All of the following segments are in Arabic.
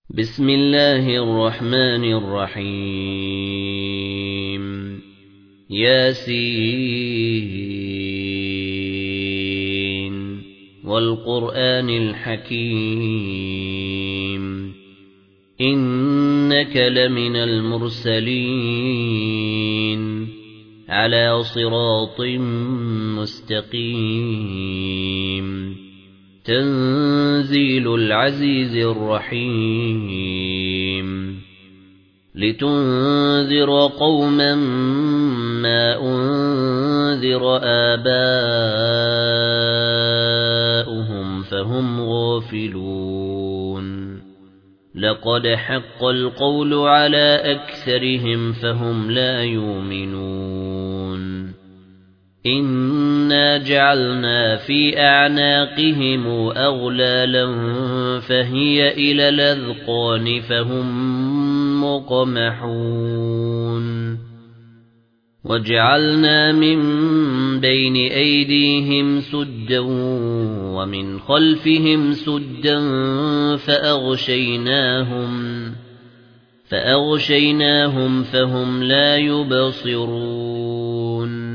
بسم الله الرحمن الرحيم ياسين والقرآن الحكيم إنك لمن المرسلين على صراط مستقيم تنزيل العزيز الرحيم لتنذر قوما ما أنذر آباؤهم فهم غافلون لقد حق القول على أكثرهم فهم لا يؤمنون إنا جعلنا في أعناقهم أغلالا فهي إلى الأذقان فهم مقمحون وجعلنا من بين أيديهم سدا ومن خلفهم سدا فأغشيناهم فهم لا يبصرون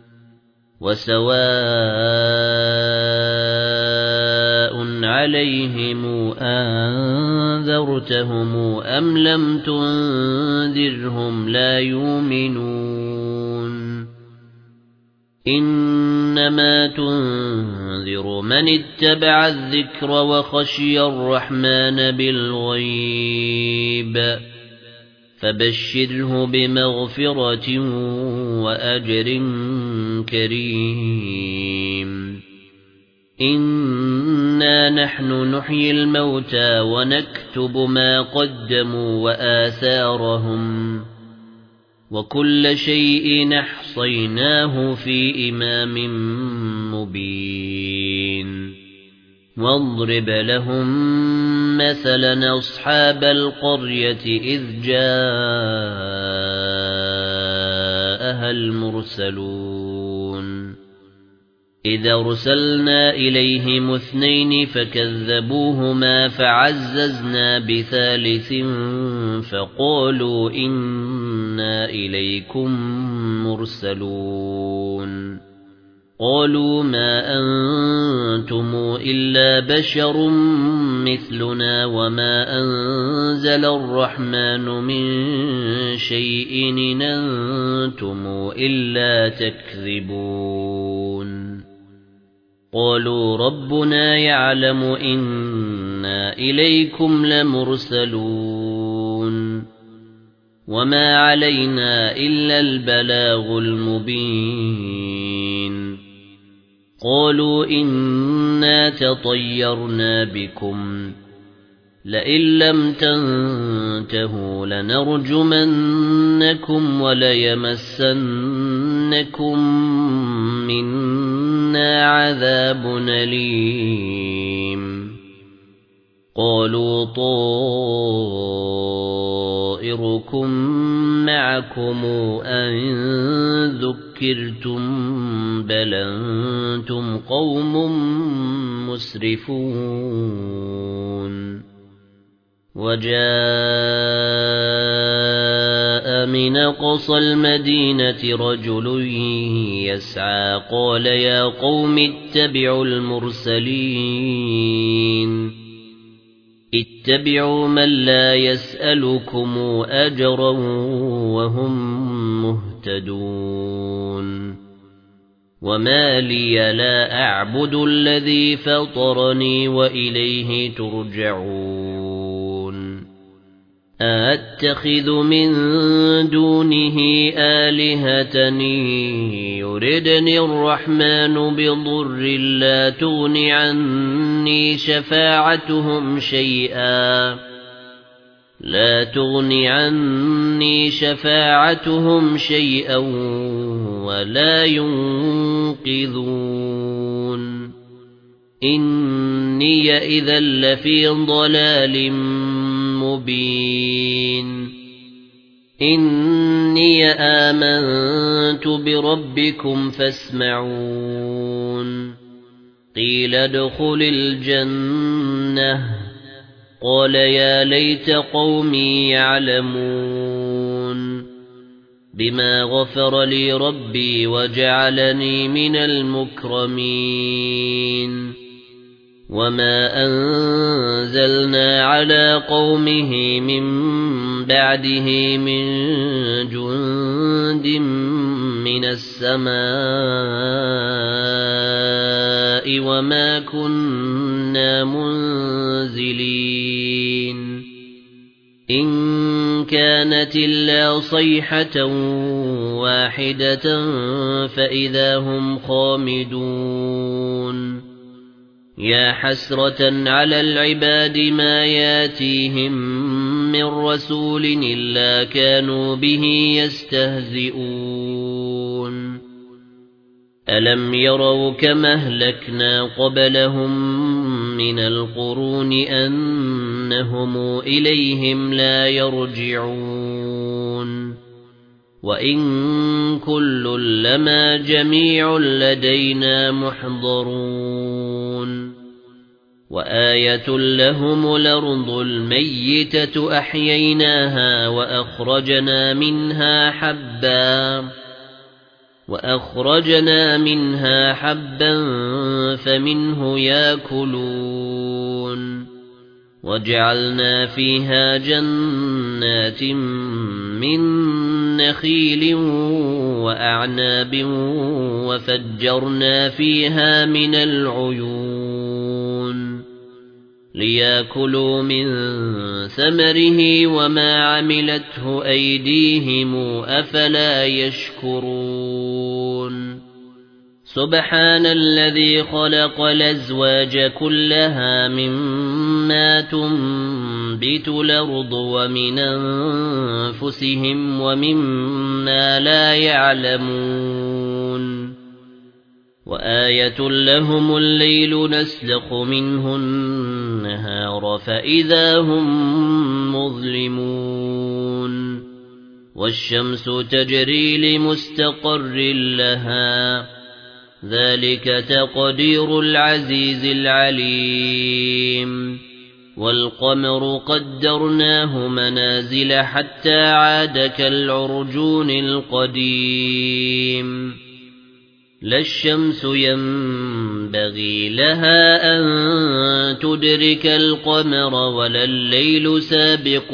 وسواء عليهم أنذرتهم أم لم تنذرهم لا يؤمنون إنما تنذر من اتبع الذكر وخشي الرحمن بالغيب فبشره بمغفرة وأجر كريم إنا نحن نحيي الموتى ونكتب ما قدموا وآثارهم وكل شيء نحصيناه في إمام مبين واضرب لهم مثلا أصحاب القرية إذ جاءها المرسلون إذ أرسلنا إليهم اثنين فكذبوهما فعززنا بثالث فقالوا إنا إليكم مرسلون قالوا ما أنتم إلا بشر مثلنا وما أنزل الرحمن من شيء إن أنتم إلا تكذبون قالوا ربنا يعلم إنا إليكم لمرسلون وما علينا إلا البلاغ المبين قالوا إنا تطيرنا بكم لئن لم تنتهوا لنرجمنكم وليمسنكم منا عذاب أليم قالوا طائركم معكم أن ذكرتم بل أنتم قوم مسرفون وجاء من أقصى المدينة رجل يسعى قال يا قوم اتبعوا المرسلين اتبعوا من لا يسألكم أجرا وهم مهتدون وما لي لا أعبد الذي فطرني وإليه ترجعون أتخذ من دونه آلهة يردني الرحمن بضر لا تغن عني شفاعتهم شيئا ولا ينقذون إني إذا لفي ضلال مبين إني آمنت بربكم فاسمعون قيل ادخل الجنة قال يا ليت قومي يعلمون بما غفر لي ربي وجعلني من المكرمين وما أنزلنا على قومه من بعده من جند من السماء وما كنا منزلين إن كانت إلا صيحة واحدة فإذا هم خامدون يا حسرة على العباد ما ياتيهم من رسول إلا كانوا به يستهزئون ألم يروا كما أهلكنا قبلهم من القرون أنهم إليهم لا يرجعون وإن كل لما جميع لدينا محضرون وآية لهم الأرض الميتة أحييناها وأخرجنا منها حبا فمنه يأكلون وجعلنا فيها جنات من نخيل وأعناب وفجرنا فيها من العيون ليأكلوا من ثمره وما عملته أيديهم أفلا يشكرون سبحان الذي خلق الأزواج كلها مما تنبت الأرض ومن أنفسهم ومما لا يعلمون وآية لهم الليل نسلخ منه النهار فإذا هم مظلمون والشمس تجري لمستقر لها ذلك تقدير العزيز العليم والقمر قدرناه منازل حتى عاد كالعرجون القديم لا الشمس ينبغي لها أن تدرك القمر ولا الليل سابق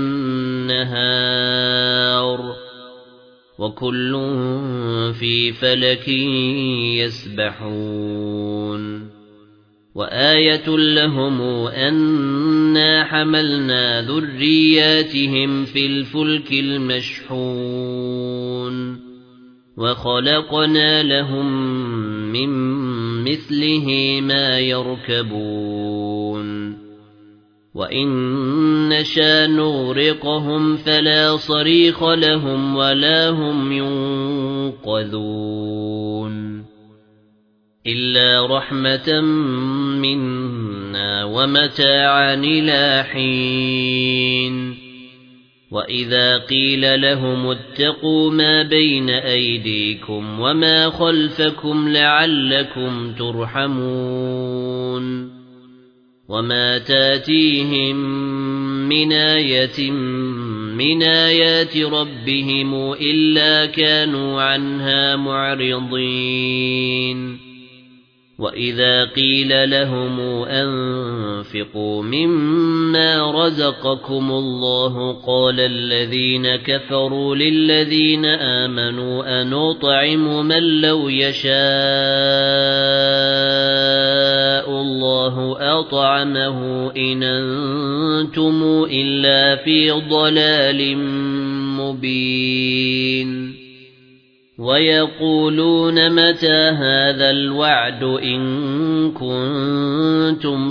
النهار وكل في فلك يسبحون وآية لهم أنا حملنا ذرياتهم في الفلك المشحون وخلقنا لهم من مثله ما يركبون وإن نشاء نغرقهم فلا صريخ لهم ولا هم ينقذون إلا رحمة منا ومتاعا إلى حين وإذا قيل لهم اتقوا ما بين أيديكم وما خلفكم لعلكم ترحمون وما تاتيهم من آية من آيات ربهم إلا كانوا عنها معرضين وإذا قيل لهم أنفقوا مما رزقكم الله قال الذين كفروا للذين آمنوا أنطعم من لو يشاء الله أطعمه إن أنتم إلا في ضلال مبين ويقولون متى هذا الوعد إن كنتم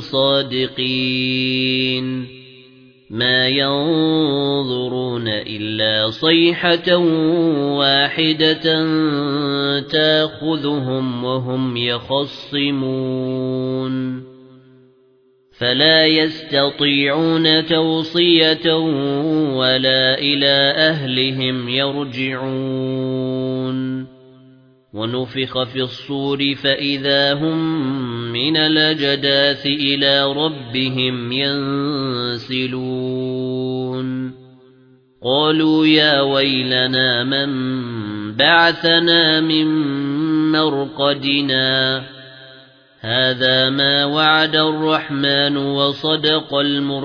صادقين ما ينظرون إلا صيحة واحدة تأخذهم وهم يخصمون فلا يستطيعون توصية ولا إلى أهلهم يرجعون ونفخ في الصور فإذا هم من الأجداث إلى ربهم ينسلون قالوا يا ويلنا من بعثنا من مرقدنا هذا ما وعد الرحمن وصدق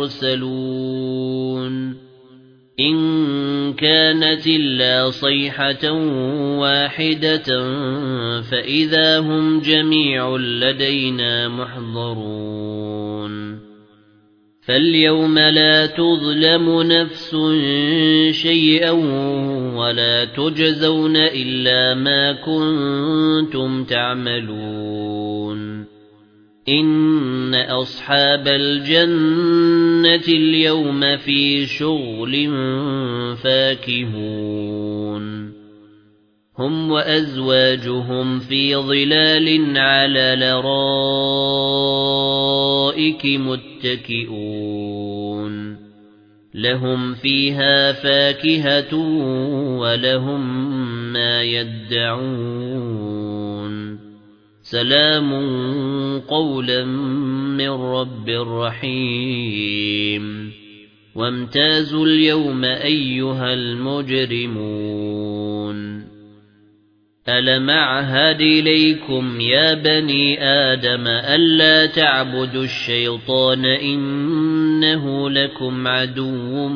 المرسلون إن كانت إلا صيحة واحدة فإذا هم جميع لدينا محضرون فاليوم لا تظلم نفس شيئا ولا تجزون إلا ما كنتم تعملون إن أصحاب الجنة اليوم في شغل فاكهون هم وأزواجهم في ظلال على الأرائك متكئون لهم فيها فاكهة ولهم ما يدعون سلام قولا من رب رحيم وامتازوا اليوم أيها المجرمون ألم أعهد إليكم يا بني آدم ألا تعبدوا الشيطان إنه لكم عدو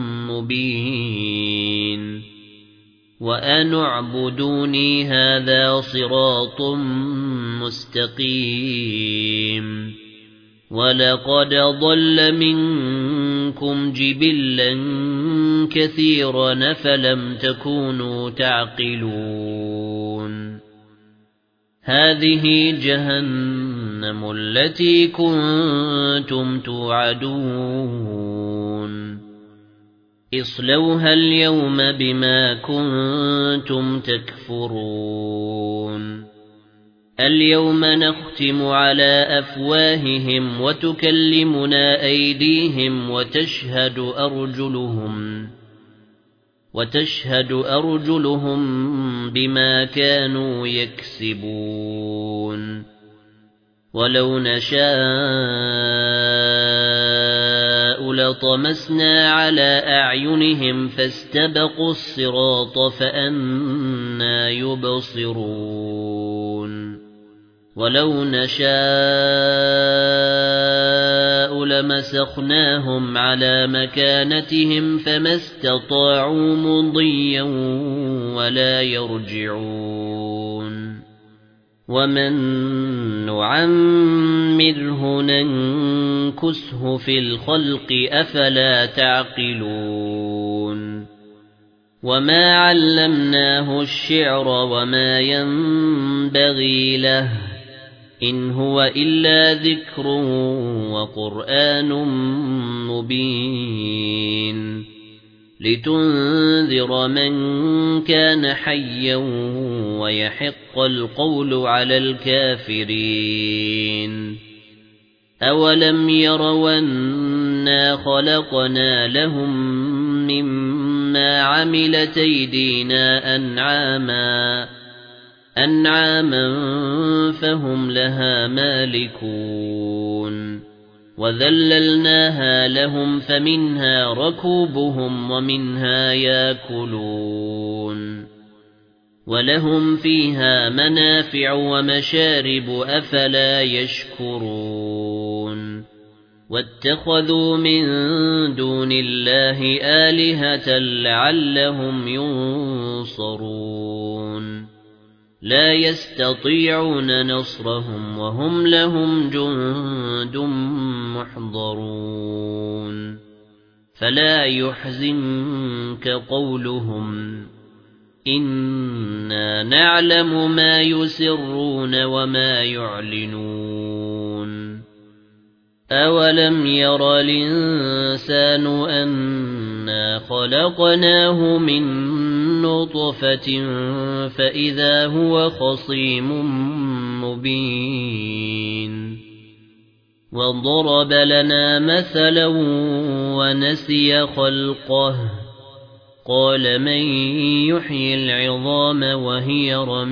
مبين وأن اعبدوني هذا صراط مستقيم ولقد ضل منكم جبلا كثيرا فلم تكونوا تعقلون هذه جهنم التي كنتم توعدون اصلوها اليوم بما كنتم تكفرون اليوم نختم على أفواههم وتكلمنا أيديهم وتشهد أرجلهم بما كانوا يكسبون ولو نشاء لطمسنا على أعينهم فاستبقوا الصراط فأنى يبصرون ولو نشاء لمسخناهم على مكانتهم فما استطاعوا مضيا ولا يرجعون ومن نعمره ننكسه في الخلق أفلا تعقلون وما علمناه الشعر وما ينبغي له إن هو إلا ذكر وقرآن مبين لتنذر من كان حيا ويحق القول على الكافرين أولم يروا أنا خلقنا لهم مما عملت أيدينا أنعاما فهم لها مالكون وذللناها لهم فمنها ركوبهم ومنها ياكلون ولهم فيها منافع ومشارب أفلا يشكرون واتخذوا من دون الله آلهة لعلهم ينصرون لا يستطيعون نصرهم وهم لهم جند محضرون فلا يحزنك قولهم إنا نعلم ما يسرون وما يعلنون أولم ير الإنسان أنا خلقناه من نطفة فإذا هو خصيم مبين وضرب لنا مثلا ونسي خلقه قال من يحيي العظام وهي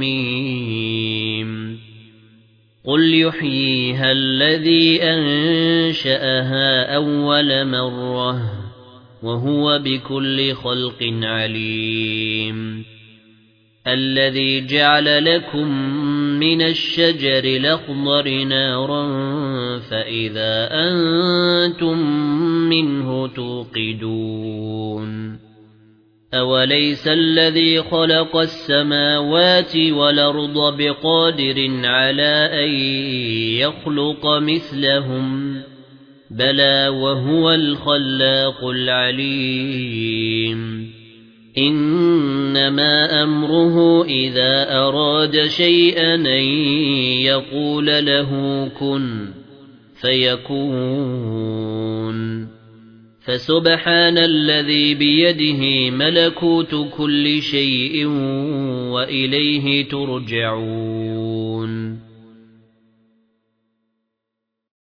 رميم قل يحييها الذي أنشأها أول مرة وهو بكل خلق عليم الذي جعل لكم من الشجر الأخضر نارا فإذا أنتم منه توقدون أوليس الذي خلق السماوات والأرض بقادر على أن يخلق مثلهم بلى وهو الخلاق العليم إنما أمره إذا أراد شيئا أن يقول له كن فيكون فسبحان الذي بيده ملكوت كل شيء وإليه ترجعون